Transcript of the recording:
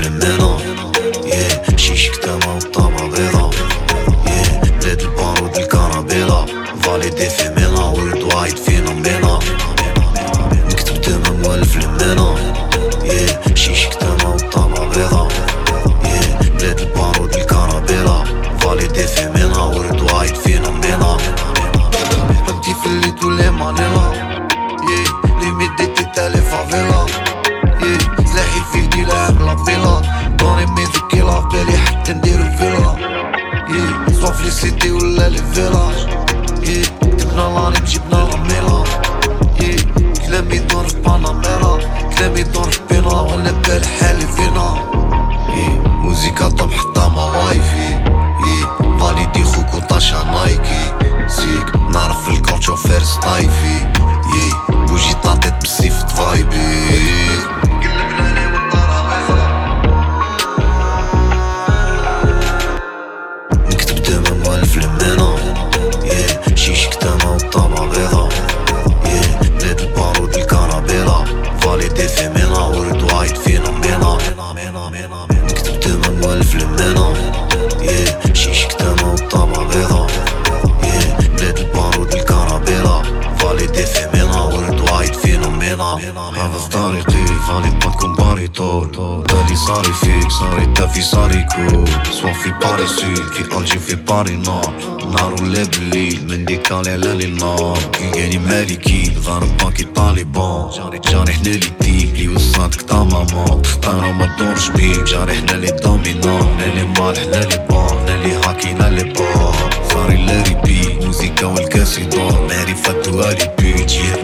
المينا شيش كتامة والطابة بيضا بلاد البارود الكرابيلا فاليدي في مينا ورد وايد فينا مينا نكتب ديما موالف المينا شيش كتامة والطابة بيضا بلاد البارود الكرابيلا فاليدي في مينا ورد وايد فينا مينا بدي في الليل ولي مانيلا لي ميديتي تالي فافيلا سلاحي في يدي لاعب لابيلا دوني ميزيكي لاف بالي حتى ندير الفيلا سوا في لي سيتي ولا لي فيلاج جبنا لانيم جبنا لاميلا كلامي يدور في باناميرا كلامي يدور في بينا ولا بال حالي فينا موزيكا طب حتى ما وايفي فاليدي خوك وطاشا نايكي سيك نعرف في الكوتشو فارس طايفي بوجي طاطيت بالسيف فايبي نكتب ديما موالف المينا شيش كتامة والطابة بيضا بلاد البارود الكرابيلا فاليدي في مينا ورد وايد فينا مينا نكتب ديما موالف المينا شيش كتامة والطابة بيضا بلاد البارود الكرابيلا فاليدي في مينا ورد وايد فينا مينا هذا طريقي فاليد ما تكون باريطول دالي صاري فيك صاري تافي صاري كول سوا في باري سود كي الجي في باري نار نهار ولا بالليل من ديكالي على لي نار يعني مالكي ضارب باكي طالبان جاري حنا لي ديك لي وصاتك تا ماما تختار وما تدورش بيك جاري حنا لي دومينا حنا لي مال حنا لي بان حنا لي هاكينا لي بان صاري لا ريبي موزيكا والكاس يدور معرفة دوالي بيت